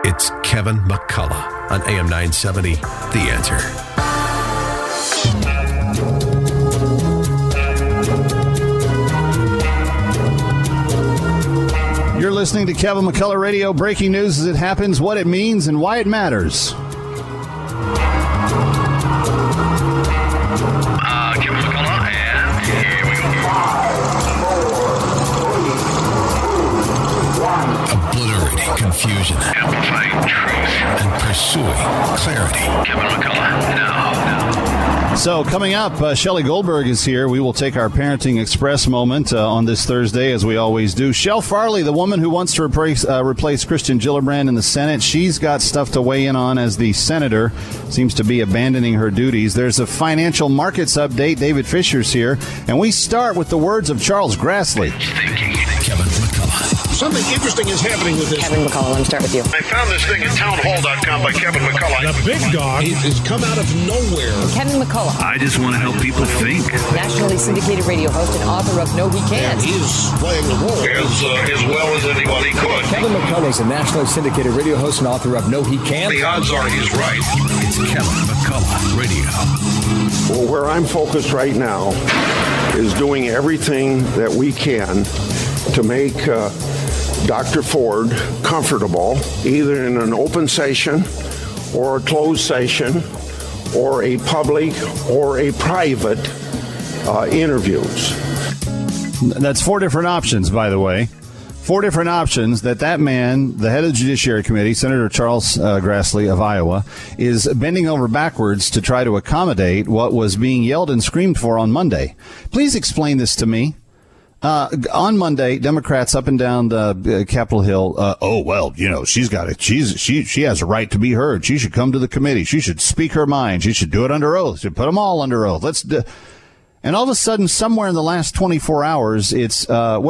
It's Kevin McCullough on AM 970, The Answer. You're listening to Kevin McCullough Radio. Breaking news as it happens, what it means, and why it matters. Kevin McCullough, and here we go. 5, 4, 3, 2, 1. Obliterating confusion. Amplifying truth. And pursuing clarity. Kevin McCullough, now. So coming up, Shelley Goldberg is here. We will take our Parenting Express moment on this Thursday, as we always do. Shel Farley, the woman who wants to replace Kirsten Gillibrand in the Senate, she's got stuff to weigh in on as the senator seems to be abandoning her duties. There's a financial markets update. David Fisher's here. And we start with the words of Charles Grassley. Kevin McCullough. Something interesting is happening with this. Kevin McCullough, let me start with you. I found this thing at townhall.com by Kevin McCullough. The big dog has come out of nowhere. Kevin McCullough, I just want to help people think. nationally syndicated radio host and author of No He Can't. He's playing the role as well as anybody could. Kevin McCullough is a nationally syndicated radio host and author of No He Can't. The odds are he's right. It's Kevin McCullough Radio. Well, where I'm focused right now is doing everything that we can to make Dr. Ford comfortable, either in an open session or a closed session or a public or a private interviews. That's 4 different options, by the way. 4 different options that man, the head of the Judiciary Committee, Senator Charles Grassley of Iowa, is bending over backwards to try to accommodate what was being yelled and screamed for on Monday. Please explain this to me. On Monday, Democrats up and down the Capitol Hill. She's got it. She has a right to be heard. She should come to the committee. She should speak her mind. She should do it under oath. She should put them all under oath. And all of a sudden, somewhere in the last 24 hours, it's,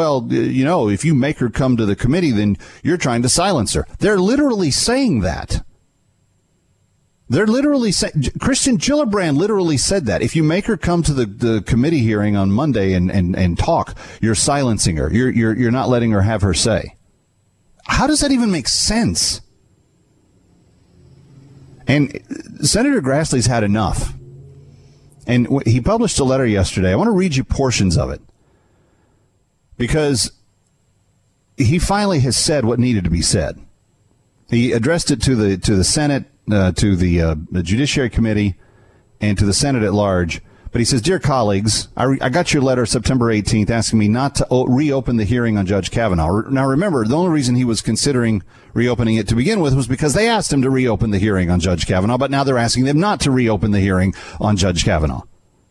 if you make her come to the committee, then you're trying to silence her. They're literally saying that. They're literally saying, Kirsten Gillibrand literally said that. If you make her come to the committee hearing on Monday and talk, you're silencing her. You're not letting her have her say. How does that even make sense? And Senator Grassley's had enough. And he published a letter yesterday. I want to read you portions of it, because he finally has said what needed to be said. He addressed it to the Senate, to the Judiciary Committee, and to the Senate at large. But he says, "Dear colleagues, I got your letter September 18th asking me not to reopen the hearing on Judge Kavanaugh." Now, remember, the only reason he was considering reopening it to begin with was because they asked him to reopen the hearing on Judge Kavanaugh, but now they're asking them not to reopen the hearing on Judge Kavanaugh.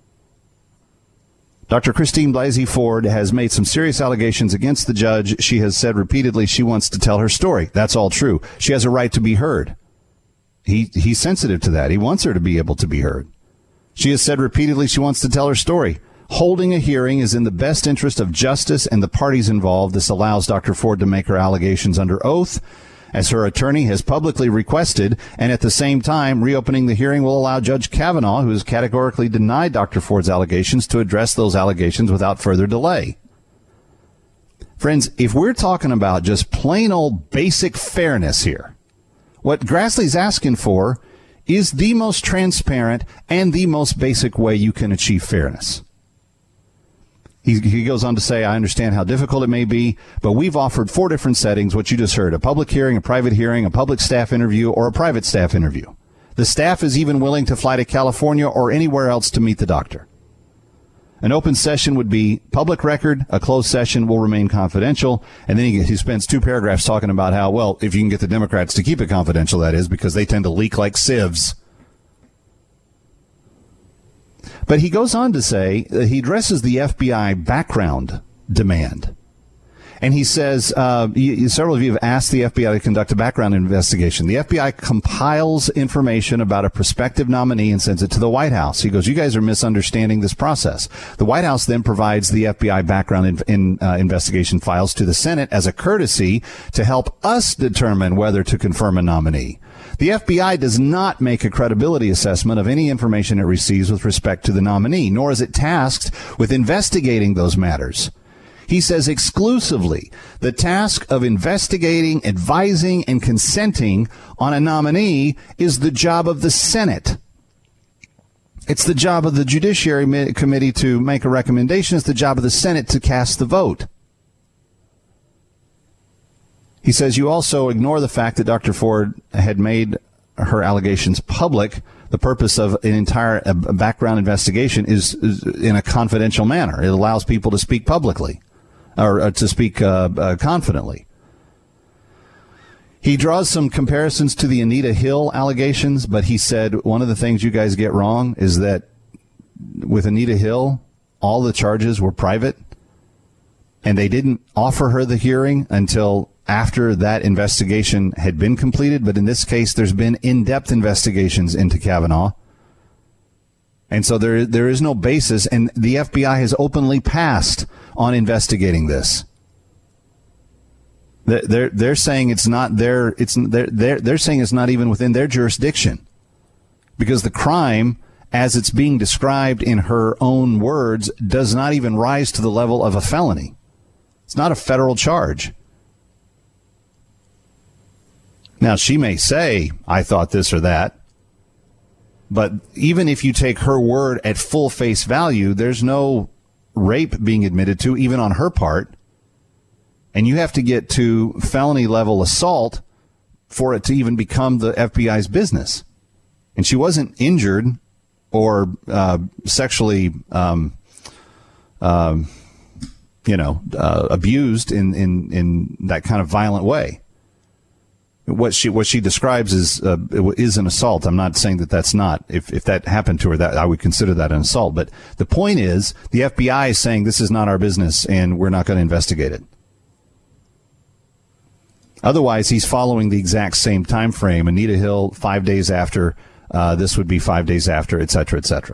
Dr. Christine Blasey Ford has made some serious allegations against the judge. She has said repeatedly she wants to tell her story. That's all true. She has a right to be heard. He's sensitive to that. He wants her to be able to be heard. She has said repeatedly she wants to tell her story. Holding a hearing is in the best interest of justice and the parties involved. This allows Dr. Ford to make her allegations under oath, as her attorney has publicly requested, and at the same time, reopening the hearing will allow Judge Kavanaugh, who has categorically denied Dr. Ford's allegations, to address those allegations without further delay. Friends, if we're talking about just plain old basic fairness here, what Grassley's asking for is the most transparent and the most basic way you can achieve fairness. He goes on to say, "I understand how difficult it may be, but we've offered 4 different settings, what you just heard: a public hearing, a private hearing, a public staff interview, or a private staff interview. The staff is even willing to fly to California or anywhere else to meet the doctor. An open session would be public record. A closed session will remain confidential." And then he spends 2 paragraphs talking about how, well, if you can get the Democrats to keep it confidential, that is, because they tend to leak like sieves. But he goes on to say that he addresses the FBI background demand. And he says, several of you have asked the FBI to conduct a background investigation. The FBI compiles information about a prospective nominee and sends it to the White House. He goes, you guys are misunderstanding this process. The White House then provides the FBI background investigation files to the Senate as a courtesy to help us determine whether to confirm a nominee. The FBI does not make a credibility assessment of any information it receives with respect to the nominee, nor is it tasked with investigating those matters. He says exclusively the task of investigating, advising, and consenting on a nominee is the job of the Senate. It's the job of the Judiciary Committee to make a recommendation. It's the job of the Senate to cast the vote. He says you also ignore the fact that Dr. Ford had made her allegations public. The purpose of an entire background investigation is in a confidential manner. It allows people to speak publicly or to speak confidently. He draws some comparisons to the Anita Hill allegations, but he said one of the things you guys get wrong is that with Anita Hill, all the charges were private, and they didn't offer her the hearing until after that investigation had been completed. But in this case, there's been in-depth investigations into Kavanaugh. And so there is no basis, and the FBI has openly passed on investigating this. They're saying it's not they're saying it's not even within their jurisdiction, because the crime, as it's being described in her own words, does not even rise to the level of a felony. It's not a federal charge. Now, she may say, I thought this or that, but even if you take her word at full face value, there's no rape being admitted to, even on her part. And you have to get to felony level assault for it to even become the FBI's business. And she wasn't injured or sexually, abused in that kind of violent way. What she describes is an assault. I'm not saying that that's not. If that happened to her, that I would consider that an assault. But the point is, the FBI is saying this is not our business and we're not going to investigate it. Otherwise, he's following the exact same time frame. Anita Hill, 5 days after. This would be 5 days after, et cetera, et cetera.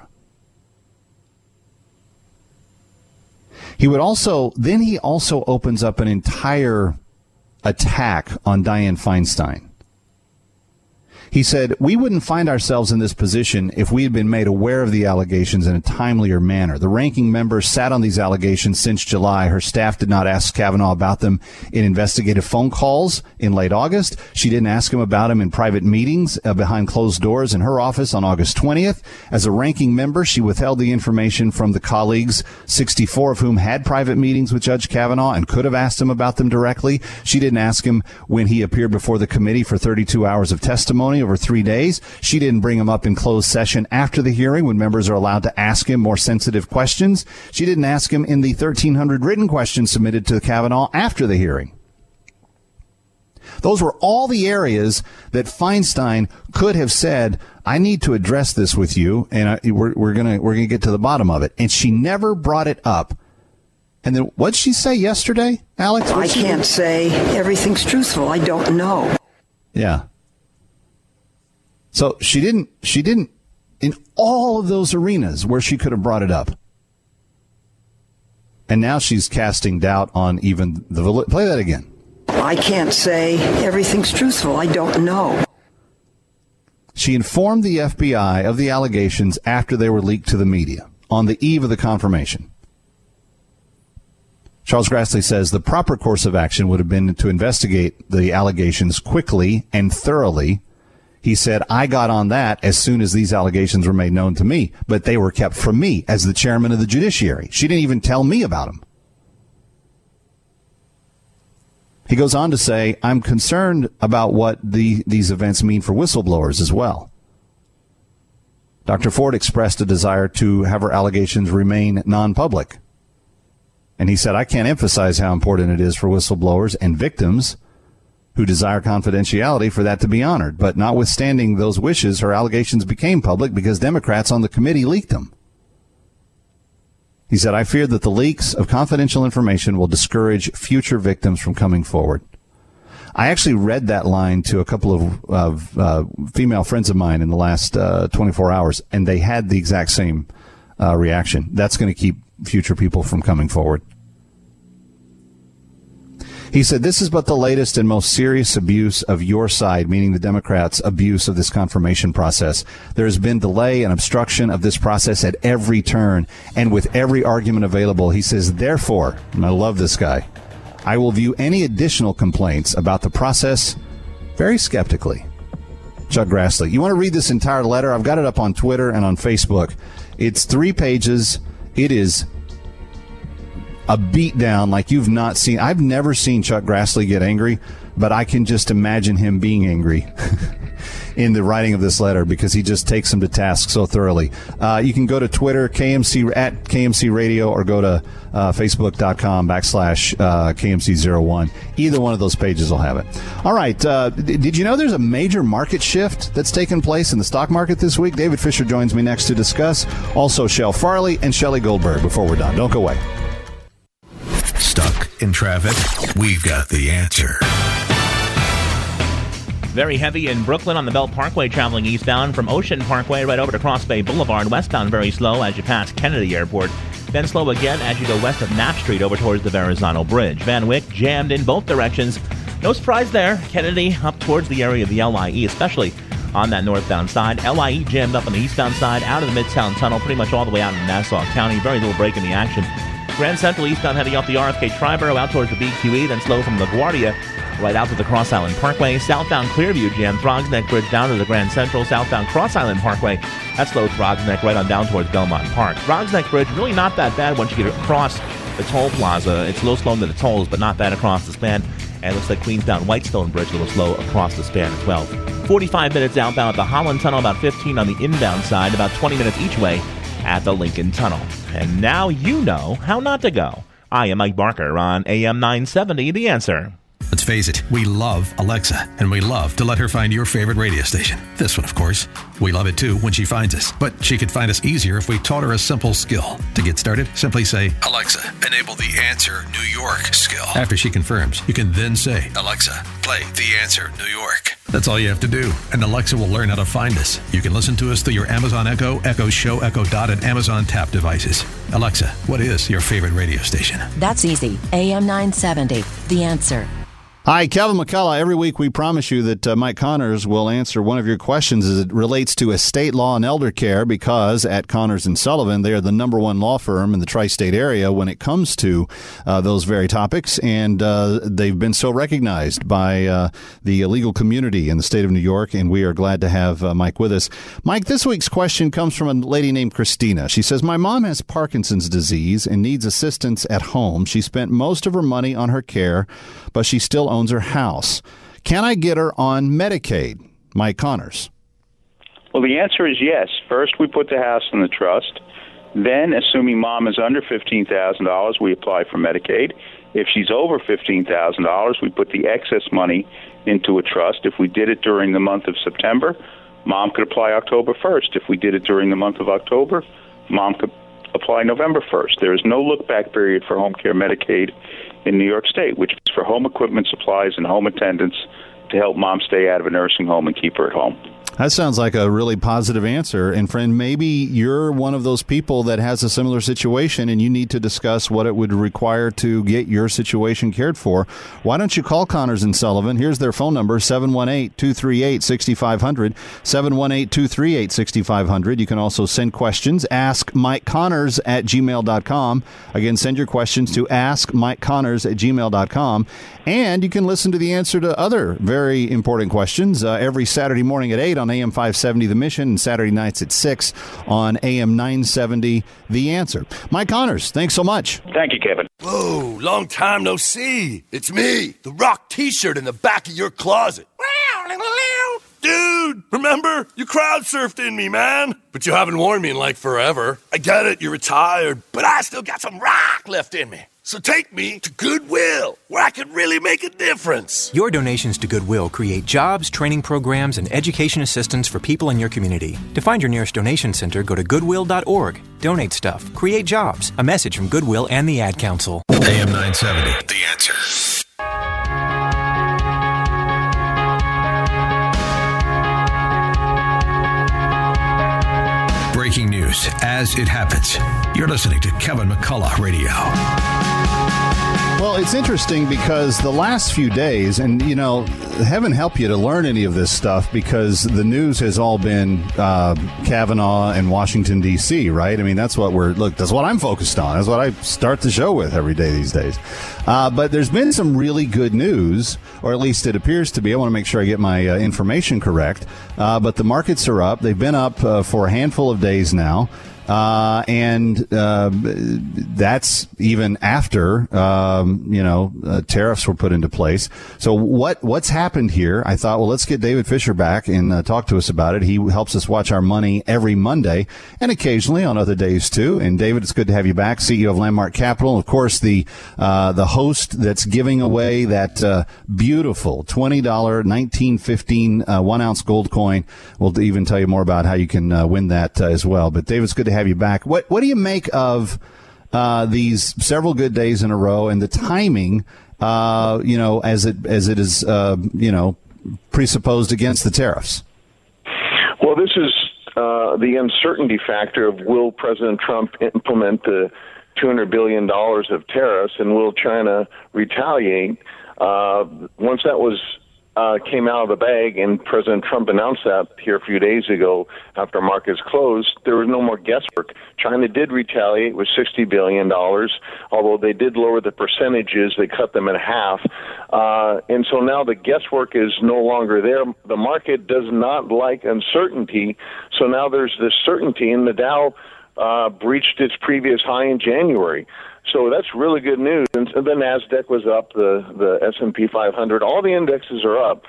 He also opens up an entire attack on Dianne Feinstein. He said, we wouldn't find ourselves in this position if we had been made aware of the allegations in a timelier manner. The ranking member sat on these allegations since July. Her staff did not ask Kavanaugh about them in investigative phone calls in late August. She didn't ask him about them in private meetings behind closed doors in her office on August 20th. As a ranking member, she withheld the information from the colleagues, 64 of whom had private meetings with Judge Kavanaugh and could have asked him about them directly. She didn't ask him when he appeared before the committee for 32 hours of testimony over 3 days. She didn't bring him up in closed session after the hearing when members are allowed to ask him more sensitive questions. She didn't ask him in the 1,300 written questions submitted to Kavanaugh after the hearing. Those were all the areas that Feinstein could have said, I need to address this with you, and we're gonna get to the bottom of it. And she never brought it up. And then what'd she say yesterday, Alex? I can't say everything's truthful. I don't know. Yeah. So she didn't in all of those arenas where she could have brought it up. And now she's casting doubt on even the play that again. I can't say everything's truthful. I don't know. She informed the FBI of the allegations after they were leaked to the media on the eve of the confirmation. Charles Grassley says the proper course of action would have been to investigate the allegations quickly and thoroughly. He said, I got on that as soon as these allegations were made known to me, but they were kept from me as the chairman of the judiciary. She didn't even tell me about them. He goes on to say, I'm concerned about what these events mean for whistleblowers as well. Dr. Ford expressed a desire to have her allegations remain non-public. And he said, I can't emphasize how important it is for whistleblowers and victims who desire confidentiality for that to be honored. But notwithstanding those wishes, her allegations became public because Democrats on the committee leaked them. He said, I fear that the leaks of confidential information will discourage future victims from coming forward. I actually read that line to a couple of female friends of mine in the last 24 hours, and they had the exact same reaction. That's going to keep future people from coming forward. He said, this is but the latest and most serious abuse of your side, meaning the Democrats' abuse of this confirmation process. There has been delay and obstruction of this process at every turn and with every argument available. He says, therefore, and I love this guy, I will view any additional complaints about the process very skeptically. Chuck Grassley. You want to read this entire letter? I've got it up on Twitter and on Facebook. It's 3 pages. It is a beatdown like you've not seen. I've never seen Chuck Grassley get angry, but I can just imagine him being angry in the writing of this letter because he just takes him to task so thoroughly. You can go to Twitter, KMC at KMC Radio, or go to Facebook.com/KMC01. Either one of those pages will have it. All right. Did you know there's a major market shift that's taken place in the stock market this week? David Fisher joins me next to discuss. Also, Shel Farley and Shelley Goldberg before we're done. Don't go away. Stuck in traffic? We've got the answer. Very heavy in Brooklyn on the Belt Parkway traveling eastbound from Ocean Parkway right over to Cross Bay Boulevard. Westbound very slow as you pass Kennedy Airport. Then slow again as you go west of Knapp Street over towards the Verrazano Bridge. Van Wyck jammed in both directions. No surprise there. Kennedy up towards the area of the LIE, especially on that northbound side. LIE jammed up on the eastbound side out of the Midtown Tunnel, pretty much all the way out in Nassau County. Very little break in the action. Grand Central eastbound heading off the RFK Triborough out towards the BQE, then slow from LaGuardia right out to the Cross Island Parkway. Southbound Clearview jam, Throgs Neck Bridge down to the Grand Central. Southbound Cross Island Parkway, that's slow Throgs Neck right on down towards Belmont Park. Throgs Neck Bridge, really not that bad once you get across the toll plaza. It's a little slow into the tolls, but not bad across the span. And it looks like Queensbound Whitestone Bridge a little slow across the span as well. 45 minutes outbound at the Holland Tunnel, about 15 on the inbound side, about 20 minutes each way at the Lincoln Tunnel. And now you know how not to go. I am Mike Barker on AM 970, The Answer. Let's face it, we love Alexa, and we love to let her find your favorite radio station. This one, of course. We love it, too, when she finds us. But she could find us easier if we taught her a simple skill. To get started, simply say, Alexa, enable the Answer New York skill. After she confirms, you can then say, Alexa, play The Answer New York. That's all you have to do, and Alexa will learn how to find us. You can listen to us through your Amazon Echo, Echo Show, Echo Dot, and Amazon Tap devices. Alexa, what is your favorite radio station? That's easy. AM 970, The Answer. Hi, Kevin McCullough. Every week we promise you that Mike Connors will answer one of your questions as it relates to estate law and elder care, because at Connors & Sullivan, they are the number one law firm in the tri-state area when it comes to those very topics, and they've been so recognized by the legal community in the state of New York, and we are glad to have Mike with us. Mike, this week's question comes from a lady named Christina. She says, my mom has Parkinson's disease and needs assistance at home. She spent most of her money on her care, but she still owns her house. Can I get her on Medicaid? Mike Connors. Well, the answer is yes. First, we put the house in the trust. Then, assuming mom is under $15,000, we apply for Medicaid. If she's over $15,000, we put the excess money into a trust. If we did it during the month of September, mom could apply October 1st. If we did it during the month of October, mom could apply November 1st. There is no look-back period for home care Medicaid in New York State, which is for home equipment, supplies, and home attendance to help mom stay out of a nursing home and keep her at home. That sounds like a really positive answer. And friend, maybe you're one of those people that has a similar situation and you need to discuss what it would require to get your situation cared for. Why don't you call Connors & Sullivan? Here's their phone number, 718-238-6500, 718-238-6500. You can also send questions, askmikeconnors@gmail.com. Again, send your questions to askmikeconnors@gmail.com. And you can listen to the answer to other very important questions every Saturday morning at 8 on AM 570 The Mission, and Saturday nights at 6 on AM 970 The Answer. Mike Connors, thanks so much. Thank you, Kevin. Whoa, long time no see. It's me, the Rock T-shirt in the back of your closet. Dude, remember? You crowd surfed in me, man. But you haven't worn me in like forever. I get it, you're retired, but I still got some rock left in me. So take me to Goodwill, where I can really make a difference. Your donations to Goodwill create jobs, training programs, and education assistance for people in your community. To find your nearest donation center, go to goodwill.org. Donate stuff. Create jobs. A message from Goodwill and the Ad Council. AM 970, The Answer. Breaking news as it happens. You're listening to Kevin McCullough Radio. Well, it's interesting because the last few days, and, heaven help you to learn any of this stuff because the news has all been Kavanaugh and Washington, D.C., right? I mean, that's what that's what I'm focused on. That's what I start the show with every day these days. But there's been some really good news, or at least it appears to be. I want to make sure I get my information correct. But the markets are up. They've been up for a handful of days now. And that's even after, tariffs were put into place. So what's happened here? I thought, well, let's get David Fisher back and talk to us about it. He helps us watch our money every Monday and occasionally on other days too. And David, it's good to have you back, CEO of Landmark Capital. Of course, the host that's giving away that, beautiful $20, 1915, 1 ounce gold coin. We'll even tell you more about how you can win that as well. But David, it's good to have you back. What do you make of these several good days in a row and the timing, as it is, presupposed against the tariffs? Well, this is the uncertainty factor of will President Trump implement the $200 billion of tariffs, and will China retaliate? Once that came out of the bag, and President Trump announced that here a few days ago after markets closed, there was no more guesswork. China did retaliate with $60 billion, although they did lower the percentages. They cut them in half. And so now the guesswork is no longer there. The market does not like uncertainty, so now there's this certainty, and the Dow breached its previous high in January. So that's really good news. And the NASDAQ was up, the S&P 500, all the indexes are up.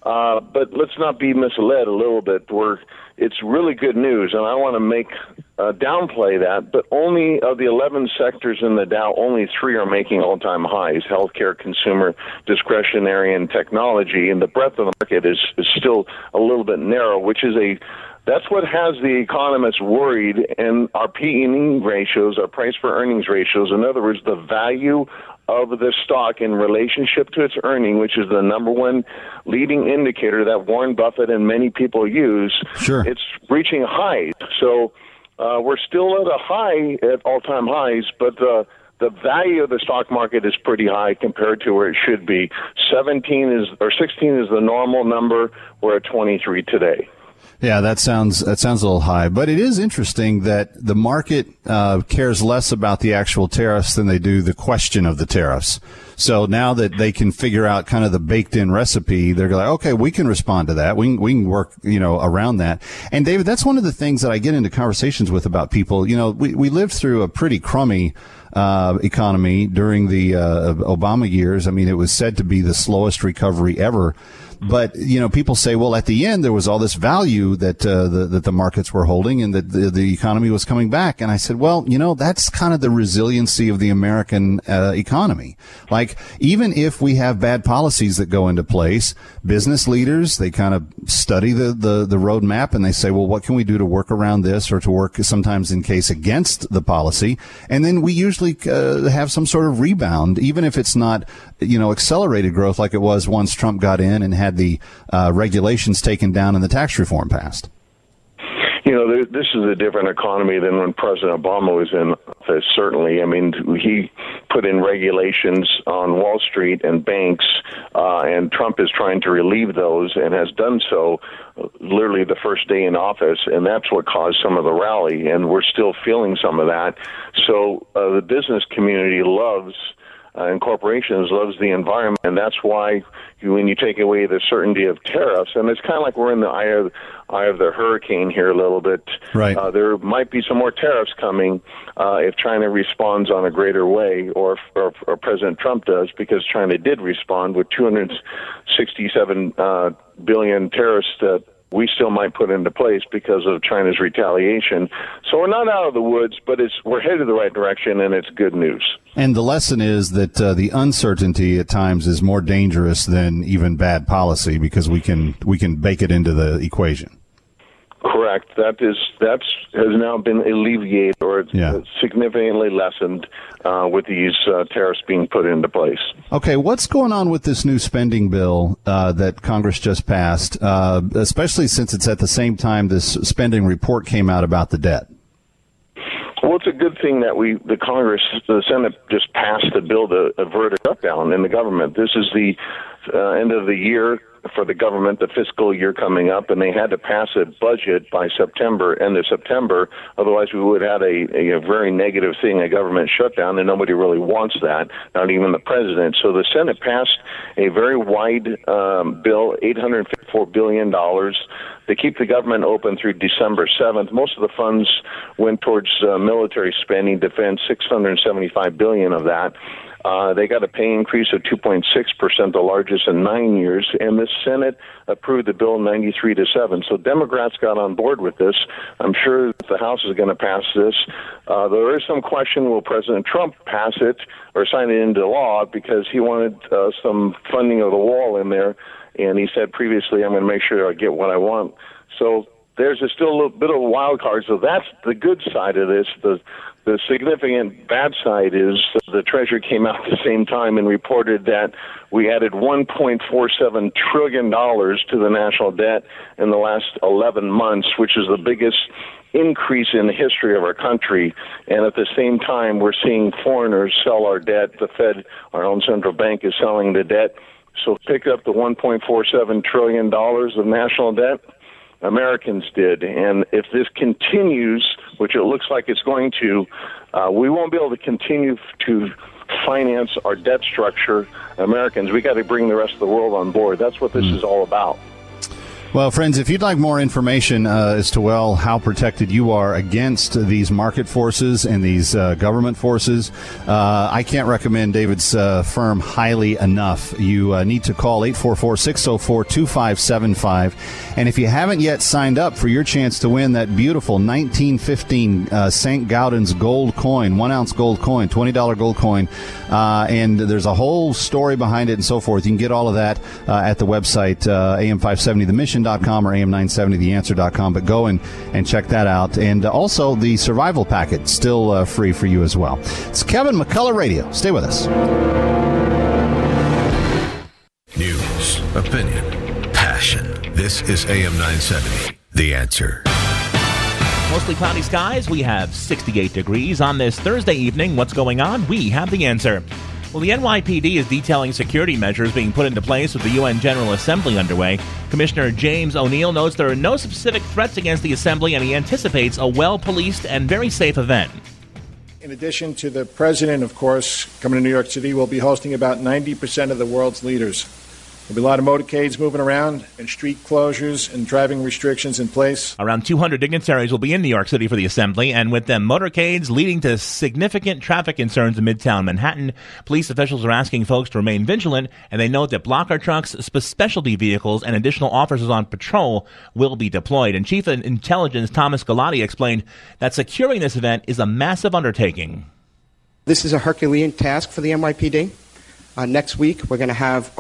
But let's not be misled a little bit. It's really good news, and I want to downplay that, but only of the 11 sectors in the Dow, only 3 are making all-time highs: healthcare, consumer, discretionary, and technology. And the breadth of the market is still a little bit narrow, which is that's what has the economists worried. And our P/E ratios, our price for earnings ratios, in other words, the value of the stock in relationship to its earning, which is the number one leading indicator that Warren Buffett and many people use, sure, it's reaching highs. So we're still at a high, at all-time highs, but the value of the stock market is pretty high compared to where it should be. 16 is the normal number. We're at 23 today. Yeah, that sounds a little high, but it is interesting that the market cares less about the actual tariffs than they do the question of the tariffs. So now that they can figure out kind of the baked-in recipe, they're like, okay, we can respond to that. We can work, around that. And David, that's one of the things that I get into conversations with about people. We lived through a pretty crummy economy during the Obama years. I mean, it was said to be the slowest recovery ever. But, people say, well, at the end, there was all this value that the markets were holding and that the economy was coming back. And I said, well, that's kind of the resiliency of the American economy. Like, even if we have bad policies that go into place, business leaders, they kind of study the roadmap and they say, well, what can we do to work around this, or to work sometimes in case against the policy? And then we usually have some sort of rebound, even if it's not, accelerated growth like it was once Trump got in and had the regulations taken down and the tax reform passed. This is a different economy than when President Obama was in office, certainly. I mean, he put in regulations on Wall Street and banks, and Trump is trying to relieve those and has done so literally the first day in office, and that's what caused some of the rally, and we're still feeling some of that. So the business community loves and corporations loves the environment, and that's why when you take away the certainty of tariffs, and it's kind of like we're in the eye of the hurricane here a little bit. Right. There might be some more tariffs coming if China responds on a greater way, or President Trump does, because China did respond with 267 billion tariffs that we still might put into place because of China's retaliation. So we're not out of the woods, but we're headed the right direction, and it's good news. And the lesson is that the uncertainty at times is more dangerous than even bad policy, because we can bake it into the equation. Correct. That has now been alleviated, or significantly lessened with these tariffs being put into place. Okay, what's going on with this new spending bill that Congress just passed, especially since it's at the same time this spending report came out about the debt? Well, it's a good thing that the Senate just passed the bill to avert a shutdown in the government. This is the end of the year for the government, the fiscal year coming up, and they had to pass a budget by end of September. Otherwise, we would have had a very negative thing, a government shutdown, and nobody really wants that, not even the president. So the Senate passed a very wide bill, $854 billion, to keep the government open through December 7th. Most of the funds went towards military spending, defense, $675 billion of that. They got a pay increase of 2.6%, the largest in 9 years, and the Senate approved the bill 93-7. So Democrats got on board with this. I'm sure the House is going to pass this. There is some question, will President Trump pass it or sign it into law, because he wanted some funding of the wall in there, and he said previously, I'm going to make sure I get what I want. So there's still a little bit of a wild card. So that's the good side of this. The significant bad side is the Treasury came out at the same time and reported that we added $1.47 trillion to the national debt in the last 11 months, which is the biggest increase in the history of our country. And at the same time, we're seeing foreigners sell our debt. The Fed, our own central bank, is selling the debt. So pick up the $1.47 trillion of national debt. Americans did. And if this continues, which it looks like it's going to, we won't be able to continue to finance our debt structure. Americans, we got to bring the rest of the world on board. That's what this is all about. Well, friends, if you'd like more information as to, how protected you are against these market forces and these government forces, I can't recommend David's firm highly enough. You need to call 844-604-2575. And if you haven't yet signed up for your chance to win that beautiful 1915 St. Gaudens gold coin, 1 ounce gold coin, $20 gold coin, and there's a whole story behind it and so forth. You can get all of that at the website, AM570themission.com or AM970theanswer.com, but go and check that out. And also the survival packet, still free for you as well. It's Kevin McCullough Radio. Stay with us. News, opinion, passion. This is AM970, The Answer. Mostly cloudy skies. We have 68 degrees on this Thursday evening. What's going on? We have the answer. Well, the NYPD is detailing security measures being put into place with the UN General Assembly underway. Commissioner James O'Neill notes there are no specific threats against the Assembly, and he anticipates a well-policed and very safe event. In addition to the president, of course, coming to New York City, we'll be hosting about 90% of the world's leaders. There'll be a lot of motorcades moving around and street closures and driving restrictions in place. Around 200 dignitaries will be in New York City for the assembly, and with them motorcades leading to significant traffic concerns in Midtown Manhattan. Police officials are asking folks to remain vigilant, and they note that blocker trucks, specialty vehicles, and additional officers on patrol will be deployed. And Chief of Intelligence Thomas Galati explained that securing this event is a massive undertaking. This is a Herculean task for the NYPD. Next week, we're going to have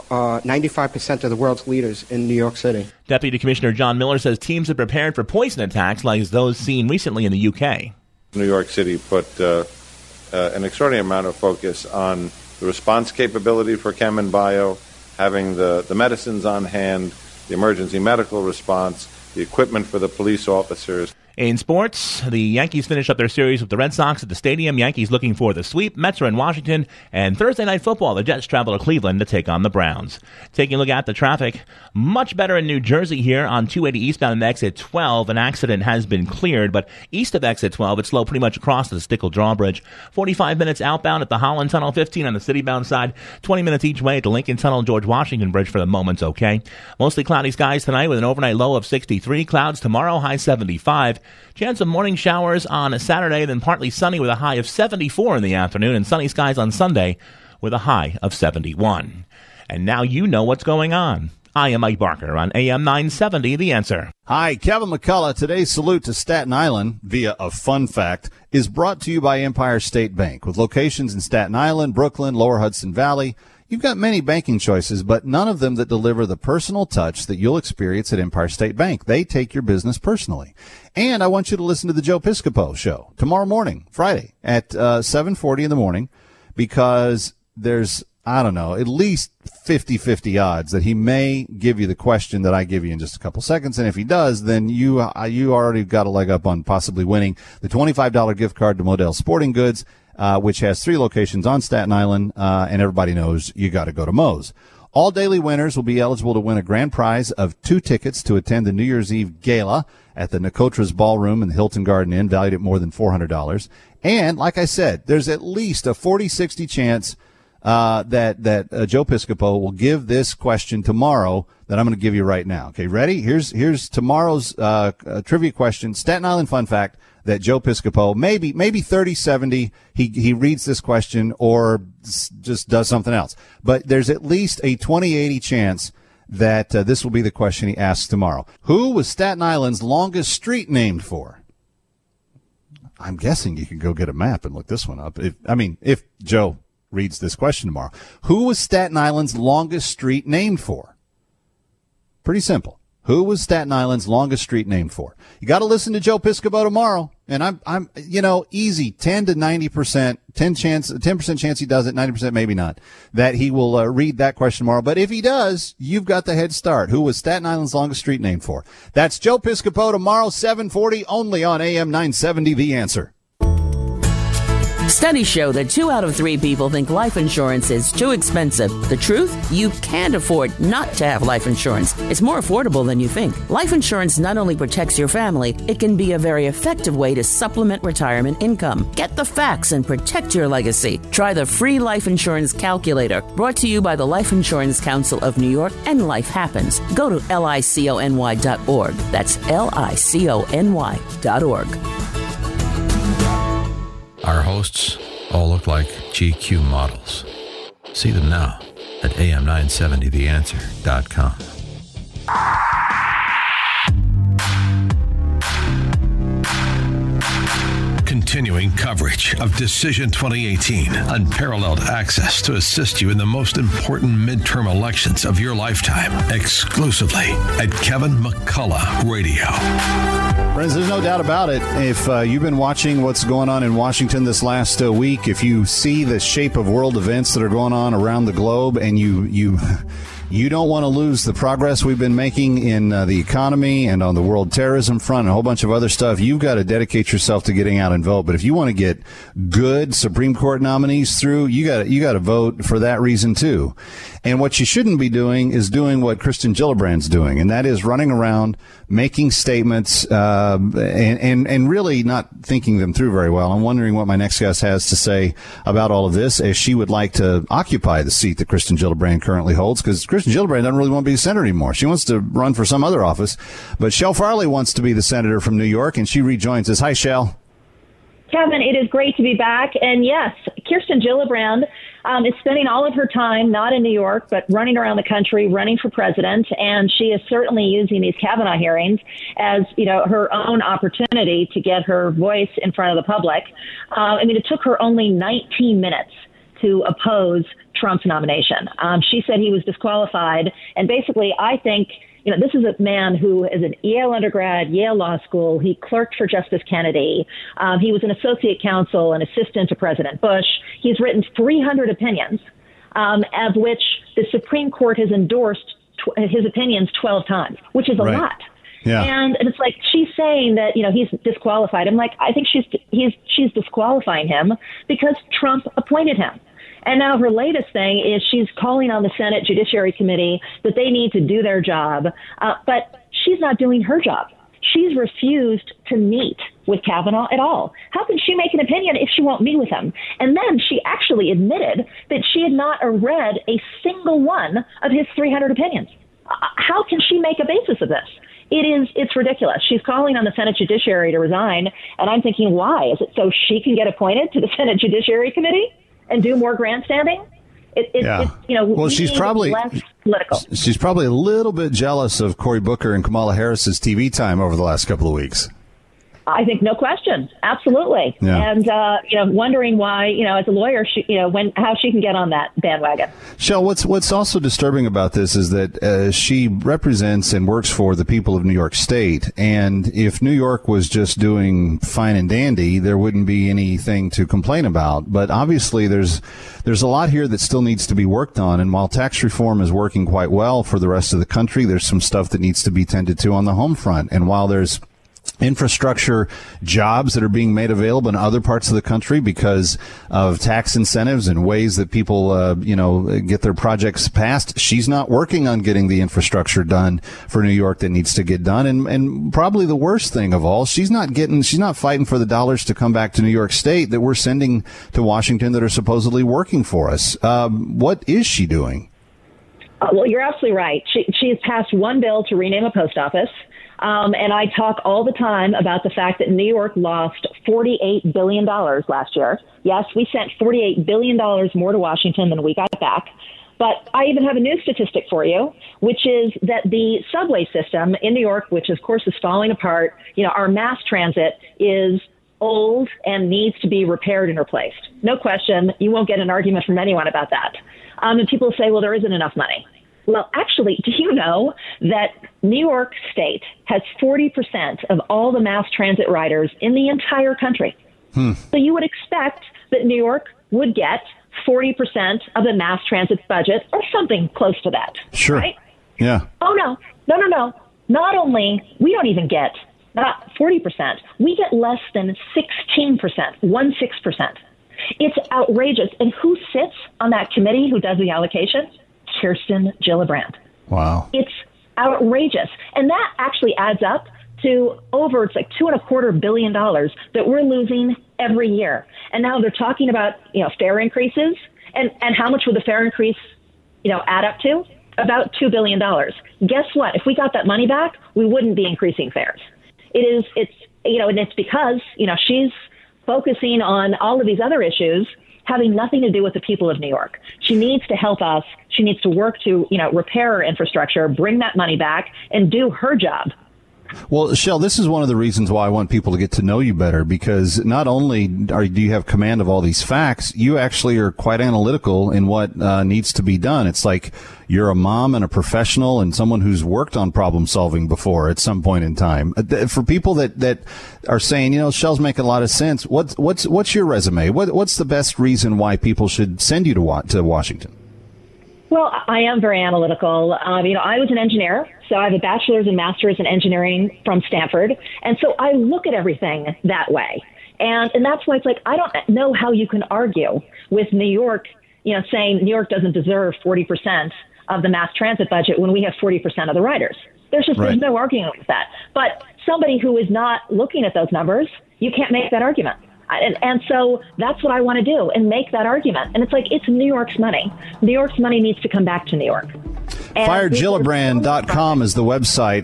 95% of the world's leaders in New York City. Deputy Commissioner John Miller says teams have prepared for poison attacks like those seen recently in the UK. New York City put an extraordinary amount of focus on the response capability for Chem and Bio, having the medicines on hand, the emergency medical response, the equipment for the police officers. In sports, the Yankees finish up their series with the Red Sox at the stadium. Yankees looking for the sweep. Mets are in Washington. And Thursday Night Football, the Jets travel to Cleveland to take on the Browns. Taking a look at the traffic, much better in New Jersey here on 280 eastbound and exit 12. An accident has been cleared, but east of exit 12, it's slow pretty much across the Stickle Drawbridge. 45 minutes outbound at the Holland Tunnel, 15 on the city-bound side, 20 minutes each way at the Lincoln Tunnel, George Washington Bridge for the moment's okay. Mostly cloudy skies tonight with an overnight low of 63. Clouds tomorrow, high 75. Chance of morning showers on Saturday, then partly sunny with a high of 74 in the afternoon, and sunny skies on Sunday with a high of 71. And now you know what's going on. I am Mike Barker on AM 970, The Answer. Hi, Kevin McCullough. Today's salute to Staten Island via a fun fact is brought to you by Empire State Bank. With locations in Staten Island, Brooklyn, Lower Hudson Valley, you've got many banking choices, but none of them that deliver the personal touch that you'll experience at Empire State Bank. They take your business personally. And I want you to listen to the Joe Piscopo Show tomorrow morning, Friday, at 7:40 in the morning, because I don't know, at least 50-50 odds that he may give you the question that I give you in just a couple seconds. And if he does, then you already got a leg up on possibly winning the $25 gift card to Modell Sporting Goods, which has 3 locations on Staten Island, and everybody knows you got to go to Moe's. All daily winners will be eligible to win a grand prize of 2 tickets to attend the New Year's Eve gala at the Nicotra's Ballroom in the Hilton Garden Inn, valued at more than $400. And like I said, there's at least a 40-60 chance that Joe Piscopo will give this question tomorrow that I'm going to give you right now. Okay, ready? Here's tomorrow's trivia question, Staten Island fun fact that Joe Piscopo, maybe 30-70, he reads this question or just does something else. But there's at least a 20-80 chance that this will be the question he asks tomorrow. Who was Staten Island's longest street named for? I'm guessing you can go get a map and look this one up. If Joe reads this question tomorrow. Who was Staten Island's longest street named for? Pretty simple. Who was Staten Island's longest street named for? You got to listen to Joe Piscopo tomorrow. And I'm easy, 10 to 90%, 10% chance he does it, 90% maybe not, that he will read that question tomorrow. But if he does, you've got the head start. Who was Staten Island's longest street named for? That's Joe Piscopo tomorrow, 7:40, only on AM 970, The Answer. Studies show that 2 out of 3 people think life insurance is too expensive. The truth? You can't afford not to have life insurance. It's more affordable than you think. Life insurance not only protects your family, it can be a very effective way to supplement retirement income. Get the facts and protect your legacy. Try the free life insurance calculator, brought to you by the Life Insurance Council of New York and Life Happens. Go to licony.org. That's licony.org. Our hosts all look like GQ models. See them now at am970theanswer.com. Continuing coverage of Decision 2018. Unparalleled access to assist you in the most important midterm elections of your lifetime. Exclusively at Kevin McCullough Radio. Friends, there's no doubt about it. If you've been watching what's going on in Washington this last week, if you see the shape of world events that are going on around the globe, and you don't want to lose the progress we've been making in the economy and on the world terrorism front and a whole bunch of other stuff, you've got to dedicate yourself to getting out and vote. But if you want to get good Supreme Court nominees through, you got to vote for that reason too. And what you shouldn't be doing is doing what Kristen Gillibrand's doing, and that is running around making statements and really not thinking them through very well. I'm wondering what my next guest has to say about all of this, as she would like to occupy the seat that Kristen Gillibrand currently holds, because Kristen Gillibrand doesn't really want to be a senator anymore. She wants to run for some other office. But Shell Farley wants to be the senator from New York, and she rejoins us. Hi, Shell. Kevin, it is great to be back. And yes, Kirsten Gillibrand is spending all of her time not in New York, but running around the country, running for president. And she is certainly using these Kavanaugh hearings as, her own opportunity to get her voice in front of the public. It took her only 19 minutes to oppose Trump's nomination. She said he was disqualified. And basically, I think, this is a man who is an Yale undergrad, Yale Law School. He clerked for Justice Kennedy. He was an associate counsel and assistant to President Bush. He's written 300 opinions, of which the Supreme Court has endorsed his opinions 12 times, which is a lot. Yeah. And it's like she's saying that, he's disqualified. I'm like, I think she's disqualifying him because Trump appointed him. And now her latest thing is she's calling on the Senate Judiciary Committee that they need to do their job. But she's not doing her job. She's refused to meet with Kavanaugh at all. How can she make an opinion if she won't meet with him? And then she actually admitted that she had not read a single one of his 300 opinions. How can she make a basis of this? It's ridiculous. She's calling on the Senate Judiciary to resign. And I'm thinking, why? Is it so she can get appointed to the Senate Judiciary Committee and do more grandstanding? Well, she's probably less political. She's probably a little bit jealous of Cory Booker and Kamala Harris's TV time over the last couple of weeks. I think no question. Absolutely. Yeah. And, wondering why, as a lawyer, how she can get on that bandwagon. Shel, what's also disturbing about this is that she represents and works for the people of New York State. And if New York was just doing fine and dandy, there wouldn't be anything to complain about. But obviously there's a lot here that still needs to be worked on. And while tax reform is working quite well for the rest of the country, there's some stuff that needs to be tended to on the home front. And while there's infrastructure jobs that are being made available in other parts of the country because of tax incentives and ways that people, get their projects passed, she's not working on getting the infrastructure done for New York that needs to get done. And probably the worst thing of all, she's not fighting for the dollars to come back to New York State that we're sending to Washington that are supposedly working for us. What is she doing? Well, you're absolutely right. She's passed one bill to rename a post office. And I talk all the time about the fact that New York lost $48 billion last year. Yes, we sent $48 billion more to Washington than we got back. But I even have a new statistic for you, which is that the subway system in New York, which of course is falling apart, our mass transit is old and needs to be repaired and replaced. No question. You won't get an argument from anyone about that. And people say, well, there isn't enough money. Well, actually, do you know that New York State has 40% of all the mass transit riders in the entire country? So you would expect that New York would get 40% of the mass transit budget or something close to that. Sure. Right? Yeah. Oh, no. Not only, we don't even get not 40%, we get less than 16%, 16%. It's outrageous. And who sits on that committee who does the allocation? Kirsten Gillibrand. Wow. It's outrageous. And that actually adds up to it's like $2.25 billion that we're losing every year. And now they're talking about, fare increases. And how much would the fare increase, add up to? About $2 billion. Guess what? If we got that money back, we wouldn't be increasing fares. And it's because, she's focusing on all of these other issues having nothing to do with the people of New York. She needs to help us. She needs to work to, repair our infrastructure, bring that money back, and do her job. Well, Shel, this is one of the reasons why I want people to get to know you better, because not only do you have command of all these facts, you actually are quite analytical in what needs to be done. It's like you're a mom and a professional and someone who's worked on problem solving before at some point in time. For people that are saying, Shel's making a lot of sense, what's your resume? What's the best reason why people should send you to Washington? Well, I am very analytical. I was an engineer, so I have a bachelor's and master's in engineering from Stanford. And so I look at everything that way. And that's why it's like, I don't know how you can argue with New York, saying New York doesn't deserve 40% of the mass transit budget when we have 40% of the riders. There's no arguing with that. But somebody who is not looking at those numbers, you can't make that argument. And so that's what I want to do and make that argument. And it's like, it's New York's money. New York's money needs to come back to New York. FireGillibrand.com is the website.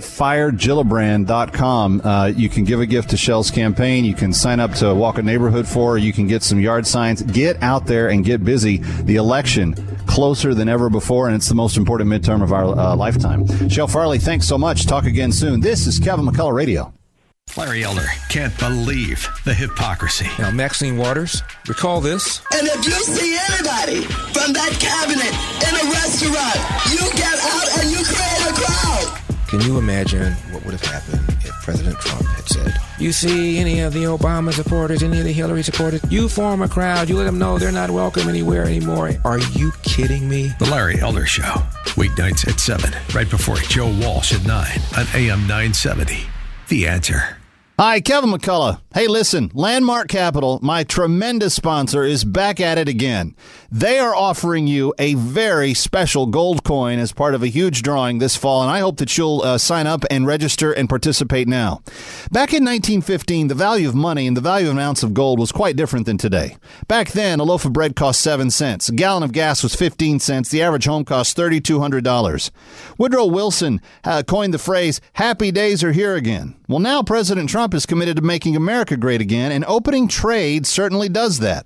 FireGillibrand.com. You can give a gift to Shel's campaign. You can sign up to walk a neighborhood for her. You can get some yard signs. Get out there and get busy. The election closer than ever before, and it's the most important midterm of our lifetime. Shel Farley, thanks so much. Talk again soon. This is Kevin McCullough Radio. Larry Elder can't believe the hypocrisy. Now, Maxine Waters, recall this. And if you see anybody from that cabinet in a restaurant, you get out and you create a crowd. Can you imagine what would have happened if President Trump had said, you see any of the Obama supporters, any of the Hillary supporters, you form a crowd, you let them know they're not welcome anywhere anymore. Are you kidding me? The Larry Elder Show, weeknights at 7, right before Joe Walsh at 9 on AM 970. The Answer. Hi, Kevin McCullough. Hey, listen, Landmark Capital, my tremendous sponsor, is back at it again. They are offering you a very special gold coin as part of a huge drawing this fall, and I hope that you'll sign up and register and participate now. Back in 1915, the value of money and the value of an ounce of gold was quite different than today. Back then, a loaf of bread cost 7 cents. A gallon of gas was 15 cents. The average home cost $3,200. Woodrow Wilson coined the phrase, happy days are here again. Well, now President Trump is committed to making America great again, and opening trade certainly does that.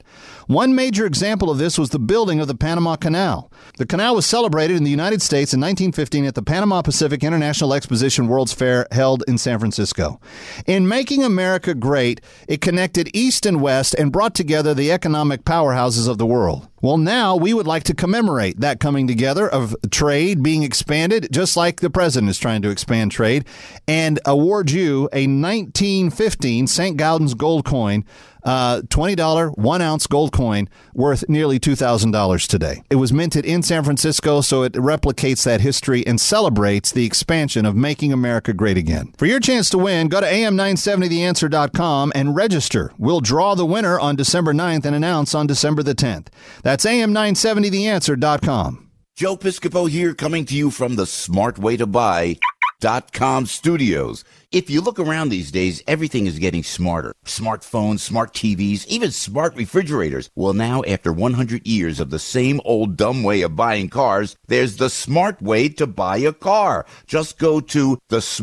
One major example of this was the building of the Panama Canal. The canal was celebrated in the United States in 1915 at the Panama Pacific International Exposition World's Fair held in San Francisco. In making America great, it connected East and West and brought together the economic powerhouses of the world. Well, now we would like to commemorate that coming together of trade being expanded, just like the president is trying to expand trade, and award you a 1915 St. Gaudens gold coin, $20 1-ounce gold coin worth nearly $2,000 today. It was minted in San Francisco, so it replicates that history and celebrates the expansion of making America great again. For your chance to win, go to am970theanswer.com and register. We'll draw the winner on December 9th and announce on December the 10th. That's am970theanswer.com. Joe Piscopo here, coming to you from the smartwaytobuy.com studios. If you look around these days, everything is getting smarter. Smartphones, smart TVs, even smart refrigerators. Well, now, after 100 years of the same old dumb way of buying cars, there's the smart way to buy a car. Just go to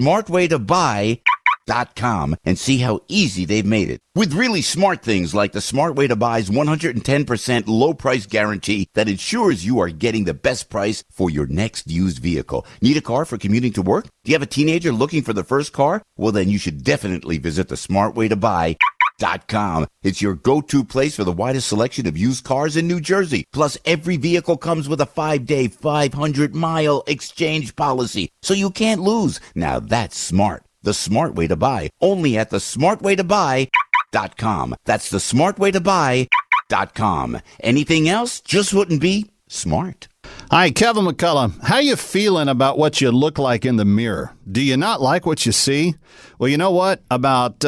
thesmartwaytobuy.com and see how easy they've made it. With really smart things like the Smart Way to Buy's 110% low price guarantee that ensures you are getting the best price for your next used vehicle. Need a car for commuting to work? Do you have a teenager looking for the first car? Well, then you should definitely visit the smartwaytobuy.com. It's your go-to place for the widest selection of used cars in New Jersey. Plus, every vehicle comes with a 5-day, 500-mile exchange policy, so you can't lose. Now that's smart. The Smart Way to Buy, only at the smartwaytobuy.com. That's the smartwaytobuy.com. Anything else just wouldn't be smart. Hi, Kevin McCullough. How you feeling about what you look like in the mirror? Do you not like what you see? Well, you know what? About,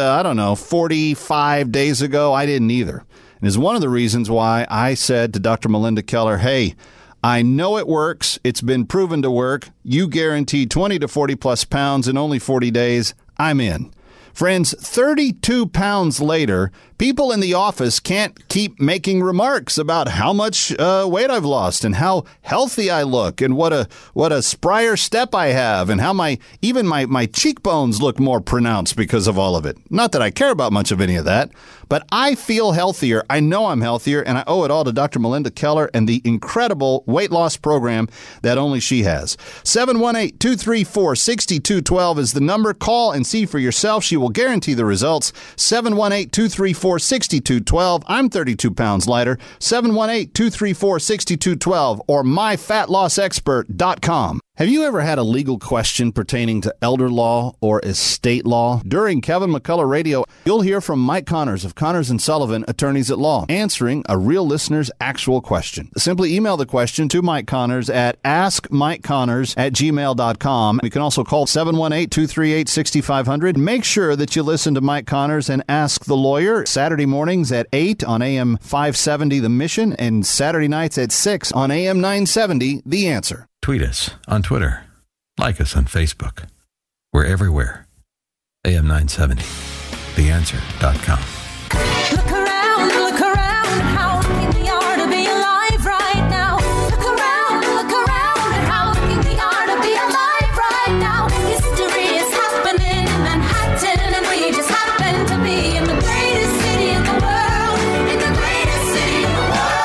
45 days ago, I didn't either. And it's one of the reasons why I said to Dr. Melinda Keller, hey, I know it works. It's been proven to work. You guaranteed 20 to 40 plus pounds in only 40 days. I'm in. Friends, 32 pounds later, people in the office can't keep making remarks about how much weight I've lost and how healthy I look and what a sprier step I have and how my cheekbones look more pronounced because of all of it. Not that I care about much of any of that, but I feel healthier. I know I'm healthier, and I owe it all to Dr. Melinda Keller and the incredible weight loss program that only she has. 718-234-6212 is the number. Call and see for yourself. She will guarantee the results. 718-234-6212. I'm 32 pounds lighter. 718-234-6212 or myfatlosexpert.com. Have you ever had a legal question pertaining to elder law or estate law? During Kevin McCullough Radio, you'll hear from Mike Connors of Connors & Sullivan, Attorneys at Law, answering a real listener's actual question. Simply email the question to Mike Connors at askmikeconnors@gmail.com. You can also call 718-238-6500. Make sure that you listen to Mike Connors and Ask the Lawyer Saturday mornings at 8 on AM 570 The Mission and Saturday nights at 6 on AM 970 The Answer. Tweet us on Twitter. Like us on Facebook. We're everywhere. AM 970. TheAnswer.com. Look around, how lucky we are to be alive right now. Look around, how lucky we are to be alive right now. History is happening in Manhattan, and we just happen to be in the greatest city in the world. In the greatest city in the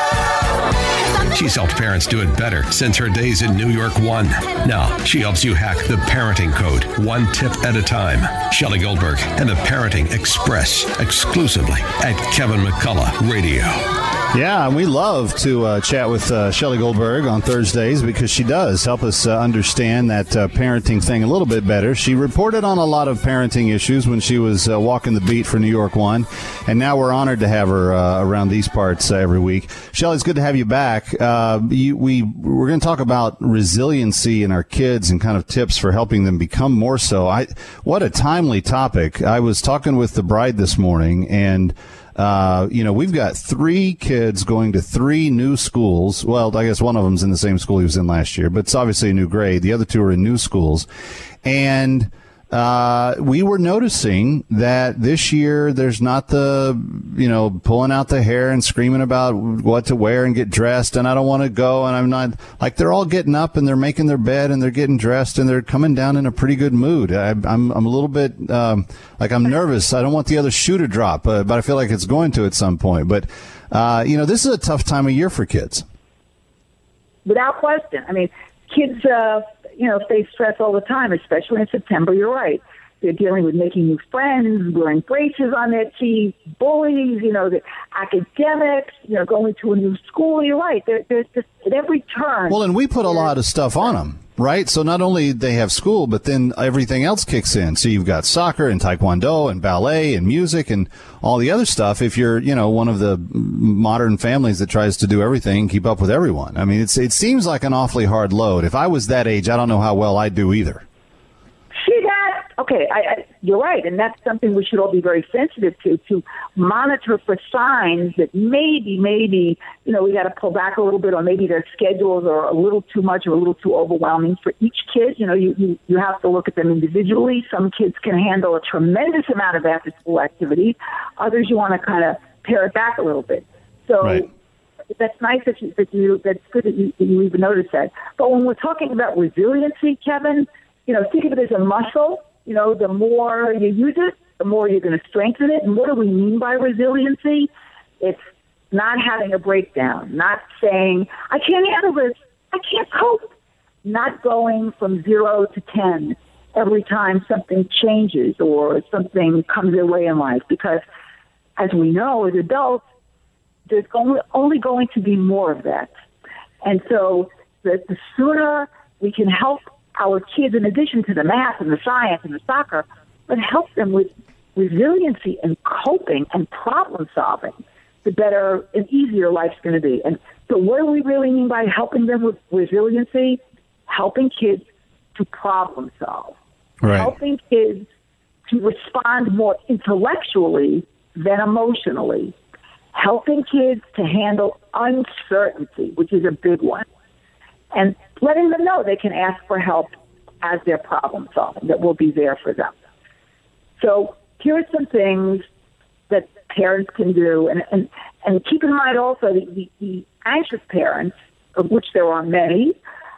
world. She's helped parents do it better since her days in New York 1. Now, she helps you hack the parenting code, one tip at a time. Shelley Goldberg and the Parenting Express, exclusively at Kevin McCullough Radio. Yeah, and we love to chat with Shelley Goldberg on Thursdays because she does help us understand that parenting thing a little bit better. She reported on a lot of parenting issues when she was walking the beat for New York 1, and now we're honored to have her around these parts every week. Shelley, it's good to have you back. We're going to talk about resiliency in our kids and kind of tips for helping them become more so. What a timely topic. I was talking with the bride this morning, and we've got 3 kids going to 3 new schools. Well, I guess one of them's in the same school he was in last year, but it's obviously a new grade. The other 2 are in new schools. And we were noticing that this year there's not the, pulling out the hair and screaming about what to wear and get dressed, and I don't want to go, and I'm not, like, they're all getting up and they're making their bed and they're getting dressed and they're coming down in a pretty good mood. I'm a little bit, I'm nervous. I don't want the other shoe to drop, but I feel like it's going to at some point. But, this is a tough time of year for kids. Without question. I mean, kids, face stress all the time, especially in September. You're right. They're dealing with making new friends, wearing braces on their teeth, bullies, the academics, going to a new school. You're right. There's just at every turn. Well, and we put a lot of stuff on them, right? So not only they have school, but then everything else kicks in. So you've got soccer and taekwondo and ballet and music and all the other stuff. If you're, one of the modern families that tries to do everything and keep up with everyone. I mean, it seems like an awfully hard load. If I was that age, I don't know how well I'd do either. See that? Okay, you're right, and that's something we should all be very sensitive to monitor for signs that maybe, we got to pull back a little bit, or maybe their schedules are a little too much or a little too overwhelming for each kid. You have to look at them individually. Some kids can handle a tremendous amount of after-school activity. Others, you want to kind of pare it back a little bit. So right. That's nice that's good that you even noticed that. But when we're talking about resiliency, Kevin, think of it as a muscle. The more you use it, the more you're going to strengthen it. And what do we mean by resiliency? It's not having a breakdown, not saying, I can't handle this, I can't cope, not going from 0 to 10 every time something changes or something comes their way in life. Because as we know, as adults, there's only going to be more of that. And so the sooner we can help our kids, in addition to the math and the science and the soccer, but help them with resiliency and coping and problem solving, the better and easier life's going to be. And so what do we really mean by helping them with resiliency? Helping kids to problem solve. Right. Helping kids to respond more intellectually than emotionally. Helping kids to handle uncertainty, which is a big one. And letting them know they can ask for help as they're problem solving, that we'll be there for them. So here are some things that parents can do. And keep in mind also the anxious parents, of which there are many,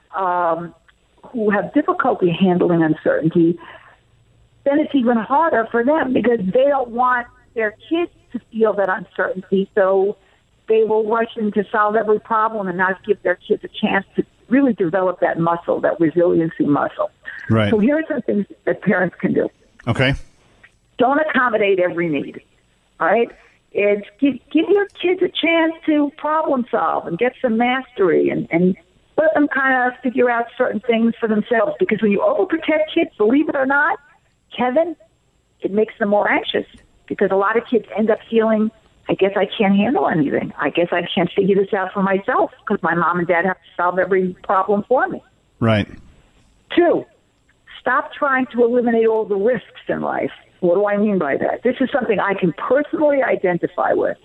who have difficulty handling uncertainty, then it's even harder for them because they don't want their kids to feel that uncertainty. So they will rush in to solve every problem and not give their kids a chance to really develop that muscle, that resiliency muscle. Right. So here are some things that parents can do. Okay. Don't accommodate every need. All right? It's give your kids a chance to problem solve and get some mastery and let them kind of figure out certain things for themselves. Because when you overprotect kids, believe it or not, Kevin, it makes them more anxious. Because a lot of kids end up feeling, I guess I can't handle anything. I guess I can't figure this out for myself because my mom and dad have to solve every problem for me. Right. 2, stop trying to eliminate all the risks in life. What do I mean by that? This is something I can personally identify with.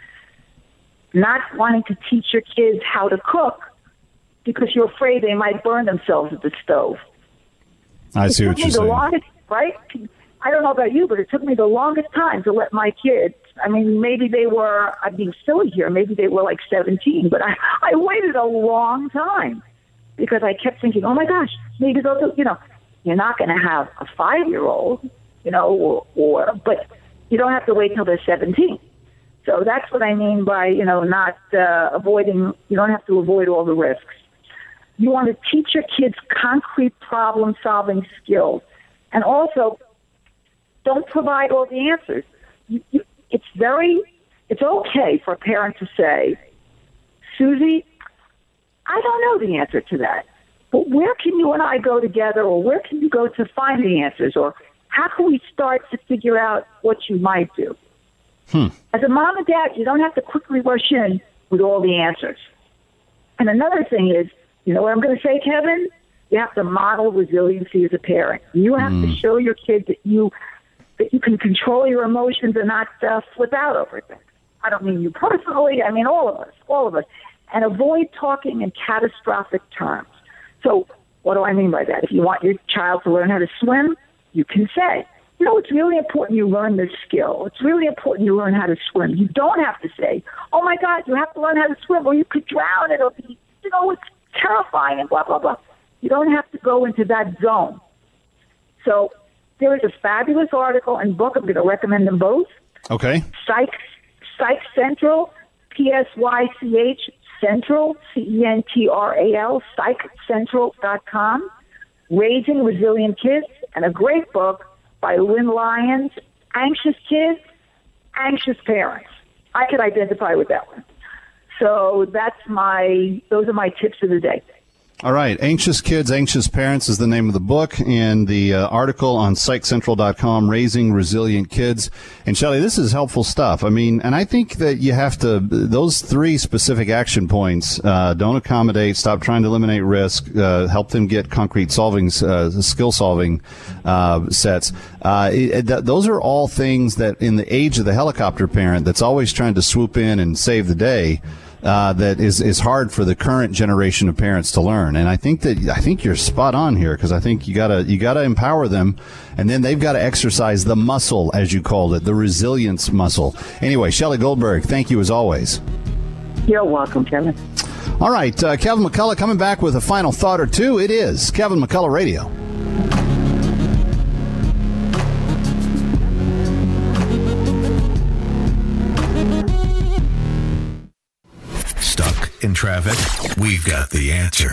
Not wanting to teach your kids how to cook because you're afraid they might burn themselves at the stove. I see what you're saying. Longest, right? I don't know about you, but it took me the longest time to let my kids, I mean, maybe they were, I'm being silly here, maybe they were like 17, but I waited a long time because I kept thinking, oh my gosh, maybe they'll do, you're not going to have a 5-year-old, but you don't have to wait till they're 17. So that's what I mean by, not avoiding, you don't have to avoid all the risks. You want to teach your kids concrete problem-solving skills. And also, don't provide all the answers. It's okay for a parent to say, Susie, I don't know the answer to that, but where can you and I go together, or where can you go to find the answers, or how can we start to figure out what you might do? As a mom and dad, you don't have to quickly rush in with all the answers. And another thing is, you know what I'm going to say, Kevin? You have to model resiliency as a parent. You have to show your kids that you can control your emotions and not flip out over things. I don't mean you personally. I mean all of us. And avoid talking in catastrophic terms. So what do I mean by that? If you want your child to learn how to swim, you can say, you know, it's really important you learn this skill. It's really important you learn how to swim. You don't have to say, oh, my God, you have to learn how to swim or you could drown. It'll be, you know, it's terrifying and blah, blah, blah. You don't have to go into that zone. So there is a fabulous article and book. I'm going to recommend them both. Okay. Psych Central, PSYCH Central, CENTRAL, psychcentral.com, Raising Resilient Kids, and a great book by Lynn Lyons, Anxious Kids, Anxious Parents. I could identify with that one. So those are my tips of the day. All right. Anxious Kids, Anxious Parents is the name of the book, and the article on psychcentral.com, Raising Resilient Kids. And Shelley, this is helpful stuff. I mean, and I think that you have to, those 3 specific action points, don't accommodate, stop trying to eliminate risk, help them get concrete skill solving sets. Those are all things that in the age of the helicopter parent that's always trying to swoop in and save the day, that is hard for the current generation of parents to learn. And I think you're spot on here, because I think you gotta empower them, and then they've got to exercise the muscle, as you called it, the resilience muscle. Anyway, Shelley Goldberg, thank you as always. You're welcome, Kevin. All right, Kevin McCullough coming back with a final thought or two. It is Kevin McCullough Radio. In traffic, we've got the answer.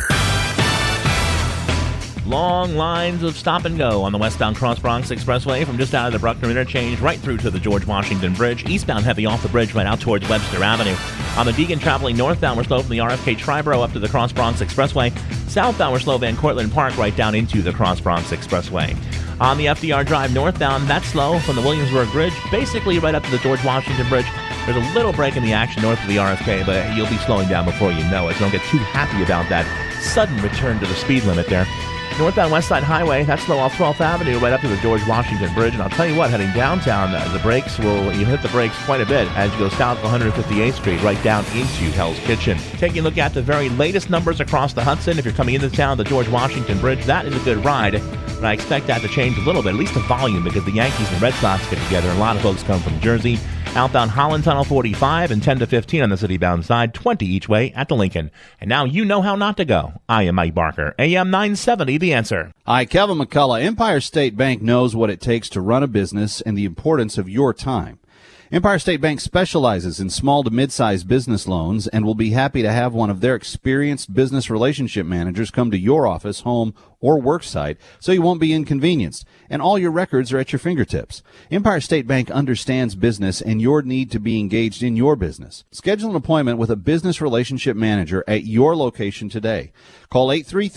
Long lines of stop and go on the westbound Cross Bronx Expressway from just out of the Bruckner interchange right through to the George Washington Bridge. Eastbound heavy off the bridge right out towards Webster Avenue. On the Deegan traveling northbound, we're slow from the RFK Triborough up to the Cross Bronx Expressway. Southbound, we're slow Van Cortlandt Park right down into the Cross Bronx Expressway. On the FDR Drive northbound, that's slow from the Williamsburg Bridge, basically right up to the George Washington Bridge. There's a little break in the action north of the RFK, but you'll be slowing down before you know it. So don't get too happy about that sudden return to the speed limit there. Northbound West Side Highway, that's slow off 12th Avenue right up to the George Washington Bridge. And I'll tell you what, heading downtown, you hit the brakes quite a bit as you go south of 158th Street right down into Hell's Kitchen. Taking a look at the very latest numbers across the Hudson, if you're coming into town, the George Washington Bridge, that is a good ride. But I expect that to change a little bit, at least the volume, because the Yankees and Red Sox get together. A lot of folks come from Jersey. Outbound Holland Tunnel 45 and 10 to 15 on the city-bound side, 20 each way at the Lincoln. And now you know how not to go. I am Mike Barker, AM 970, The Answer. Hi, Kevin McCullough. Empire State Bank knows what it takes to run a business and the importance of your time. Empire State Bank specializes in small to mid-sized business loans and will be happy to have one of their experienced business relationship managers come to your office, home, or work site so you won't be inconvenienced. And all your records are at your fingertips. Empire State Bank understands business and your need to be engaged in your business. Schedule an appointment with a business relationship manager at your location today. Call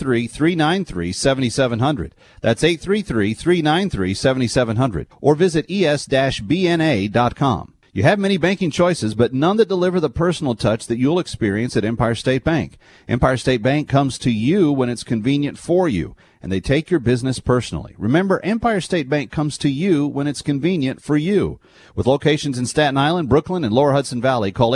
833-393-7700. That's 833-393-7700. Or visit es-bna.com. You have many banking choices, but none that deliver the personal touch that you'll experience at Empire State Bank. Empire State Bank comes to you when it's convenient for you, and they take your business personally. Remember, Empire State Bank comes to you when it's convenient for you. With locations in Staten Island, Brooklyn, and Lower Hudson Valley, call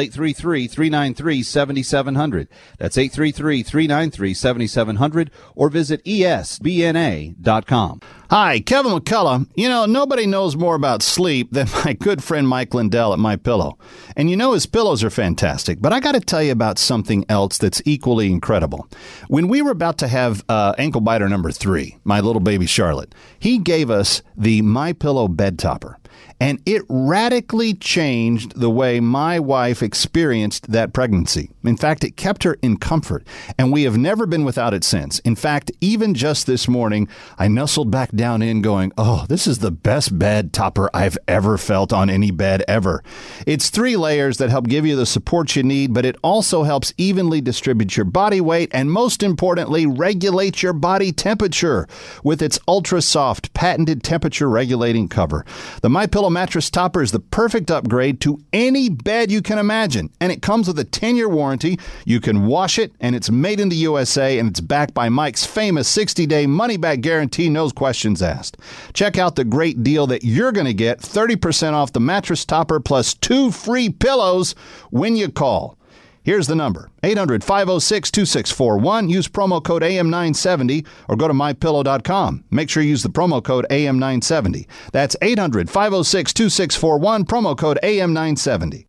833-393-7700. That's 833-393-7700, or visit esbna.com. Hi, Kevin McCullough. You know, nobody knows more about sleep than my good friend Mike Lindell at MyPillow. And you know his pillows are fantastic, but I got to tell you about something else that's equally incredible. When we were about to have ankle biter number 3, my little baby Charlotte, he gave us the MyPillow bed topper. And it radically changed the way my wife experienced that pregnancy. In fact, it kept her in comfort, and we have never been without it since. In fact, even just this morning, I nestled back down in going, oh, this is the best bed topper I've ever felt on any bed ever. It's 3 layers that help give you the support you need, but it also helps evenly distribute your body weight and, most importantly, regulate your body temperature with its ultra-soft, patented temperature-regulating cover. The MyPillow mattress topper is the perfect upgrade to any bed you can imagine, and it comes with a 10-year warranty. You can wash it, and it's made in the USA, and it's backed by Mike's famous 60-day money-back guarantee, no questions asked. Check out the great deal that you're going to get, 30% off the mattress topper plus 2 free pillows when you call. Here's the number, 800-506-2641. Use promo code AM970 or go to mypillow.com. Make sure you use the promo code AM970. That's 800-506-2641, promo code AM970.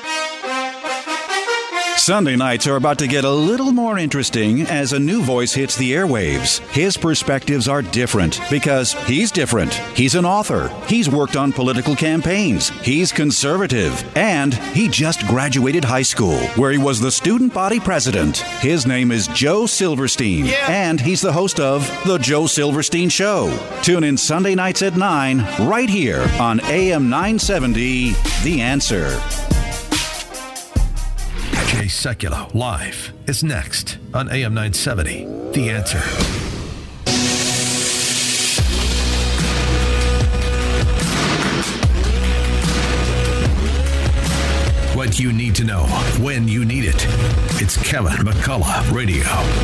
Sunday nights are about to get a little more interesting as a new voice hits the airwaves. His perspectives are different because he's different. He's an author. He's worked on political campaigns. He's conservative. And he just graduated high school, where he was the student body president. His name is Joe Silverstein. Yeah. And he's the host of The Joe Silverstein Show. Tune in Sunday nights at 9, right here on AM 970, The Answer. Jay Sekulow live is next on AM 970, The Answer. What you need to know when you need it. It's Kevin McCullough Radio.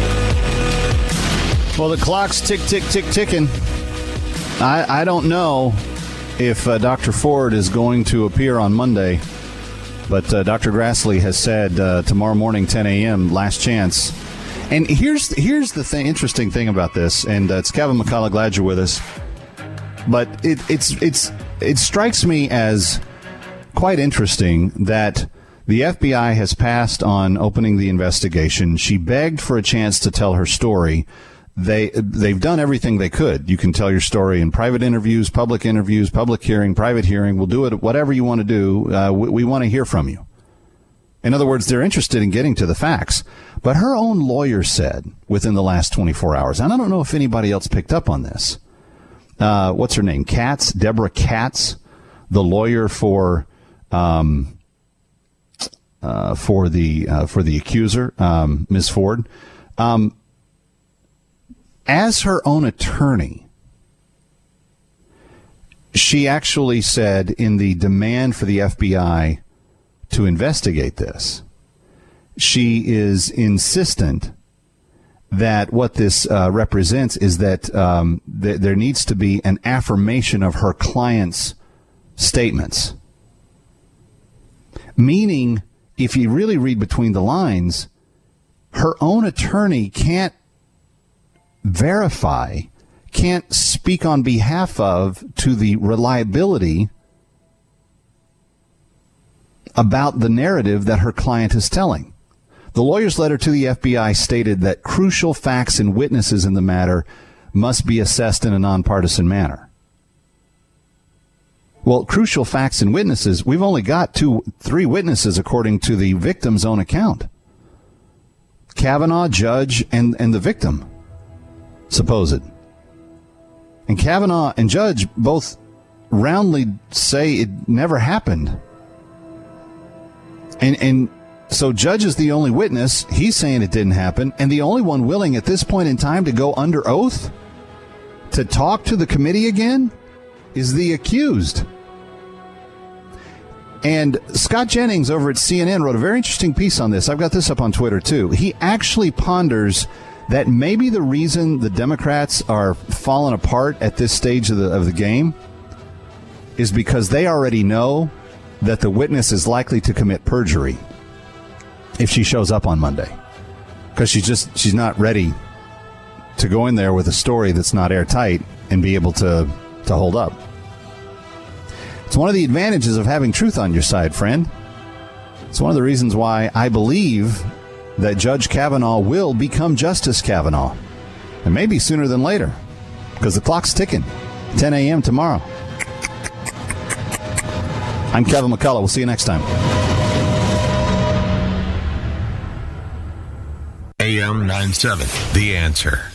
Well, the clock's ticking. I don't know if Dr. Ford is going to appear on Monday. But Dr. Grassley has said tomorrow morning, 10 a.m., last chance. And here's the interesting thing about this, and it's Kevin McCullough, glad you're with us. But it strikes me as quite interesting that the FBI has passed on opening the investigation. She begged for a chance to tell her story. They've done everything they could. You can tell your story in private interviews, public hearing, private hearing. We'll do it, whatever you want to do. We want to hear from you. In other words, they're interested in getting to the facts. But her own lawyer said within the last 24 hours, and I don't know if anybody else picked up on this. What's her name? Katz, Deborah Katz, the lawyer for the accuser, Ms. Ford. As her own attorney, she actually said in the demand for the FBI to investigate this, she is insistent that what this represents is that there needs to be an affirmation of her client's statements. Meaning, if you really read between the lines, her own attorney can't verify, can't speak on behalf of to the reliability about the narrative that her client is telling. The lawyer's letter to the FBI stated that crucial facts and witnesses in the matter must be assessed in a nonpartisan manner. Well, crucial facts and witnesses, we've only got 3 witnesses according to the victim's own account. Kavanaugh, Judge, and the victim. Supposed. And Kavanaugh and Judge both roundly say it never happened. And so Judge is the only witness. He's saying it didn't happen. And the only one willing at this point in time to go under oath to talk to the committee again is the accused. And Scott Jennings over at CNN wrote a very interesting piece on this. I've got this up on Twitter, too. He actually ponders that maybe the reason the Democrats are falling apart at this stage of the game is because they already know that the witness is likely to commit perjury if she shows up on Monday. Because she's not ready to go in there with a story that's not airtight and be able to hold up. It's one of the advantages of having truth on your side, friend. It's one of the reasons why I believe that Judge Kavanaugh will become Justice Kavanaugh. And maybe sooner than later, because the clock's ticking. 10 a.m. tomorrow. I'm Kevin McCullough. We'll see you next time. AM 970, The Answer.